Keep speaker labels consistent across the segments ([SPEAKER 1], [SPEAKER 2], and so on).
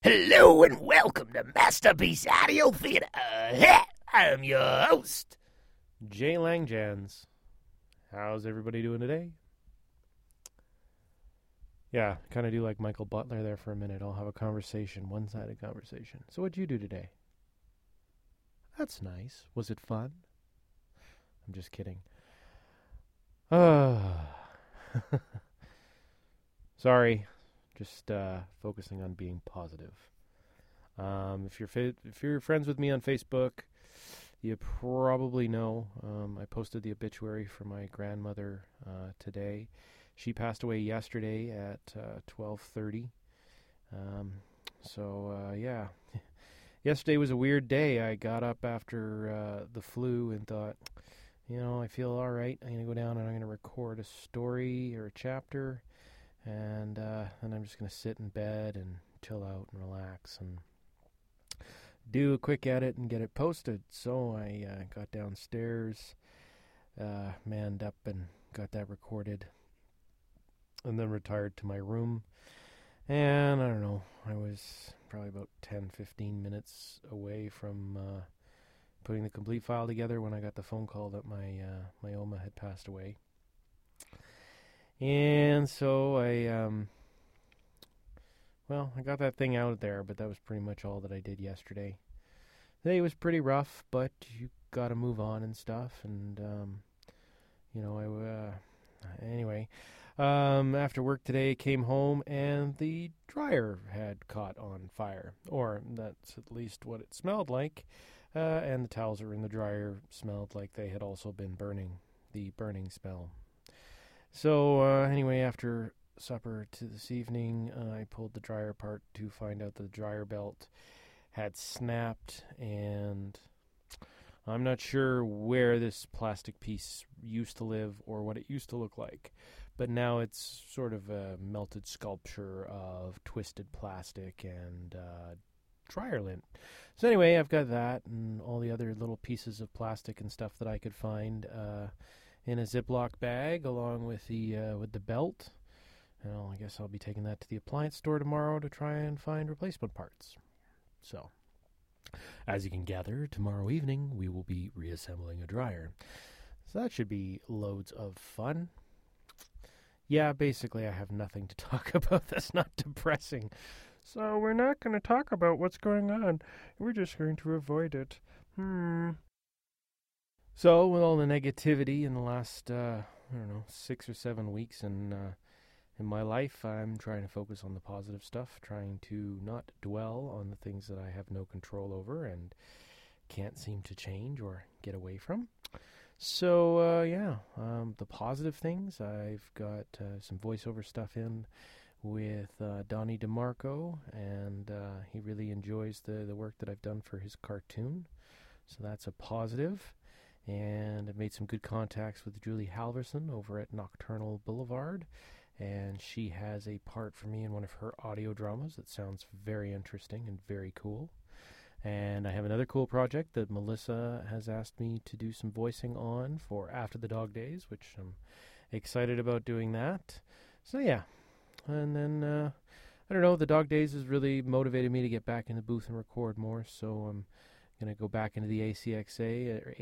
[SPEAKER 1] Hello and welcome to Masterpiece Audio Theater. I'm your host, Jay Langjans. How's everybody doing today? Yeah, kind of do like Michael Butler there for a minute. I'll have a conversation, one-sided conversation. So what'd you do today? That's nice. Was it fun? I'm just kidding. Sorry. Just focusing on being positive. If you're friends with me on Facebook, you probably know I posted the obituary for my grandmother today. She passed away yesterday at 12:30. Yeah. Yesterday was a weird day. I got up after the flu and thought, I feel all right. I'm going to go down and I'm going to record a story or a chapter. And then I'm just going to sit in bed and chill out and relax and do a quick edit and get it posted. So I got downstairs, manned up and got that recorded, and then retired to my room. And I don't know, I was probably about 10-15 minutes away from putting the complete file together when I got the phone call that my Oma had passed away. And so I got that thing out there, but that was pretty much all that I did yesterday. Today was pretty rough, but you got to move on and stuff. And, after work today, came home and the dryer had caught on fire. Or that's at least what it smelled like. And the towels that were in the dryer smelled like they had also been burning, the burning smell. So, after supper this evening, I pulled the dryer apart to find out the dryer belt had snapped, and I'm not sure where this plastic piece used to live or what it used to look like, but now it's sort of a melted sculpture of twisted plastic and dryer lint. So anyway, I've got that and all the other little pieces of plastic and stuff that I could find in a Ziploc bag, along with the belt. And I guess I'll be taking that to the appliance store tomorrow to try and find replacement parts. So, as you can gather, tomorrow evening we will be reassembling a dryer. So that should be loads of fun. Yeah, basically I have nothing to talk about that's not depressing. So we're not going to talk about what's going on. We're just going to avoid it. So, with all the negativity in the last, 6 or 7 weeks in my life, I'm trying to focus on the positive stuff, trying to not dwell on the things that I have no control over and can't seem to change or get away from. So, the positive things, I've got some voiceover stuff in with Donnie DeMarco, and he really enjoys the work that I've done for his cartoon. So that's a positive. And I've made some good contacts with Julie Halverson over at Nocturnal Boulevard, and she has a part for me in one of her audio dramas that sounds very interesting and very cool. And I have another cool project that Melissa has asked me to do some voicing on for After the Dog Days, which I'm excited about doing that. So yeah, and then the Dog Days has really motivated me to get back in the booth and record more, so I'm going to go back into the ACXA or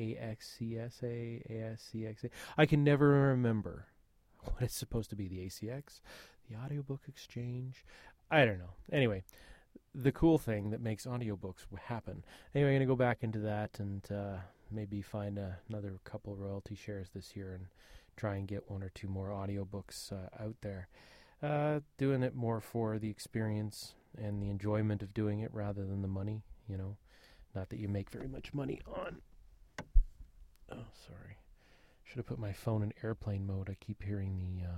[SPEAKER 1] ASCXA. I can never remember what it's supposed to be. The ACX, the Audiobook Exchange. I don't know. Anyway, the cool thing that makes audiobooks happen. Anyway, I'm going to go back into that and maybe find another couple royalty shares this year and try and get 1 or 2 more audiobooks out there. Doing it more for the experience and the enjoyment of doing it rather than the money, Not that you make very much money on. Oh, sorry. Should have put my phone in airplane mode. I keep hearing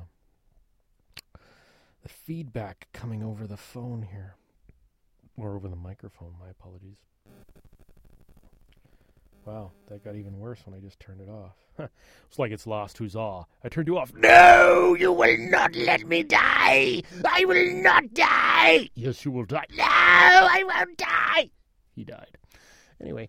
[SPEAKER 1] the feedback coming over the phone here. Or over the microphone. My apologies. Wow, that got even worse when I just turned it off. It's like it's lost huzzah. I turned you off.
[SPEAKER 2] No, you will not let me die. I will not die.
[SPEAKER 1] Yes, you will die.
[SPEAKER 2] No, I won't die.
[SPEAKER 1] He died. Anyway,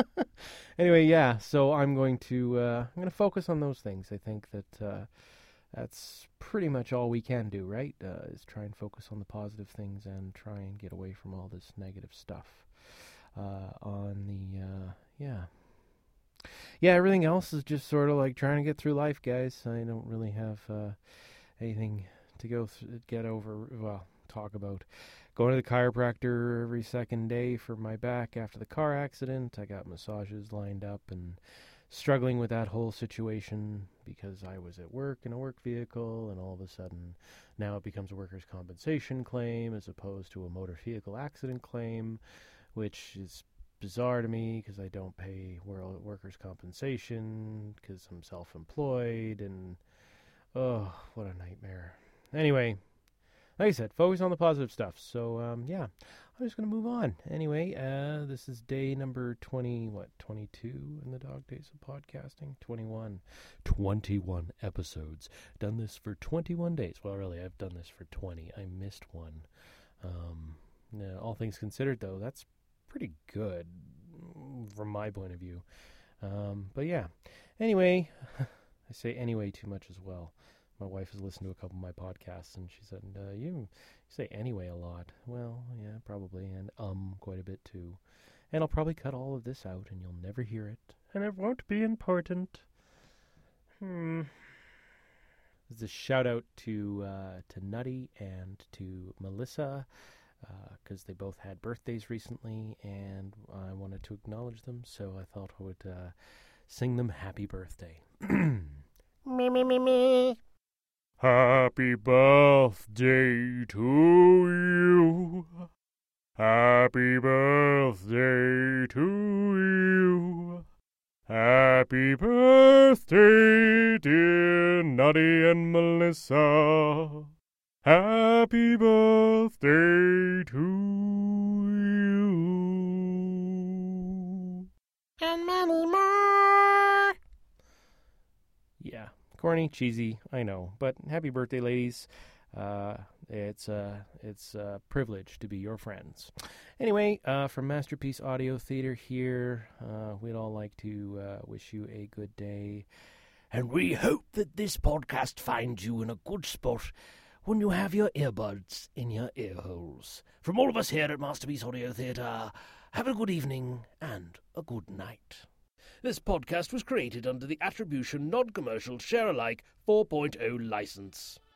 [SPEAKER 1] Anyway, yeah, so I'm going to focus on those things. I think that that's pretty much all we can do, right? Is try and focus on the positive things and try and get away from all this negative stuff. Everything else is just sort of like trying to get through life, guys. I don't really have anything to talk about. Going to the chiropractor every second day for my back after the car accident. I got massages lined up and struggling with that whole situation because I was at work in a work vehicle, and all of a sudden now it becomes a workers' compensation claim as opposed to a motor vehicle accident claim, which is bizarre to me because I don't pay workers' compensation because I'm self-employed, and oh, what a nightmare. Anyway, like I said, focus on the positive stuff. So, I'm just going to move on. Anyway, this is day number 22 in the Dog Days of Podcasting? 21 episodes. Done this for 21 days. Well, really, I've done this for 20. I missed one. All things considered, though, that's pretty good from my point of view. But yeah, anyway, I say anyway too much as well. My wife has listened to a couple of my podcasts, and she said, you say anyway a lot. Well, yeah, probably, and quite a bit too. And I'll probably cut all of this out, and you'll never hear it, and it won't be important. There's a shout-out to Nutty and to Melissa, because they both had birthdays recently, and I wanted to acknowledge them, so I thought I would sing them happy birthday.
[SPEAKER 2] Me, me, me, me.
[SPEAKER 1] Happy birthday to you. Happy birthday to you. Happy birthday, dear Nutty and Melissa. Happy birthday to you.
[SPEAKER 2] And many more.
[SPEAKER 1] Yeah, corny, cheesy, I know, but happy birthday, ladies. It's a privilege to be your friends. Anyway, from Masterpiece Audio Theater here, we'd all like to wish you a good day.
[SPEAKER 2] And we hope that this podcast finds you in a good spot when you have your earbuds in your ear holes. From all of us here at Masterpiece Audio Theatre, have a good evening and a good night. This podcast was created under the Attribution Non-Commercial Share-alike 4.0 license.